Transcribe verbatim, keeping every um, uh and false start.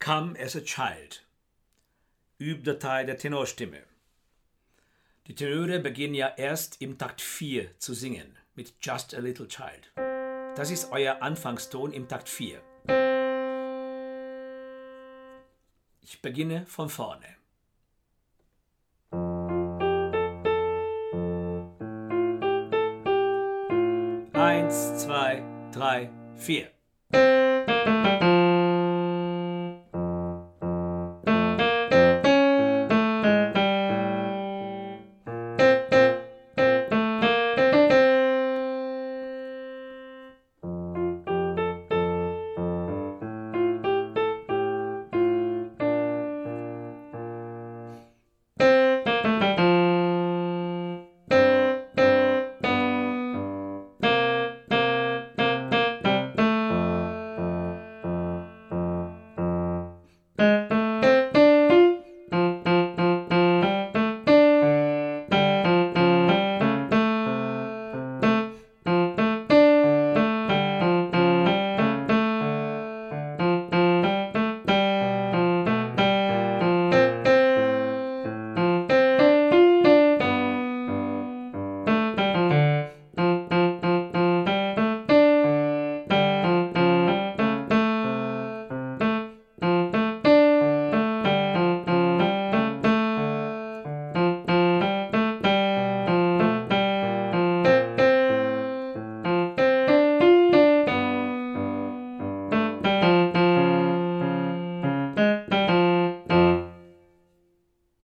Come as a Child. Übdatei der Tenorstimme. Die Tenöre beginnen ja erst im Takt vier zu singen, mit Just a Little Child. Das ist euer Anfangston im Takt vier. Ich beginne von vorne. Eins, zwei, drei, vier.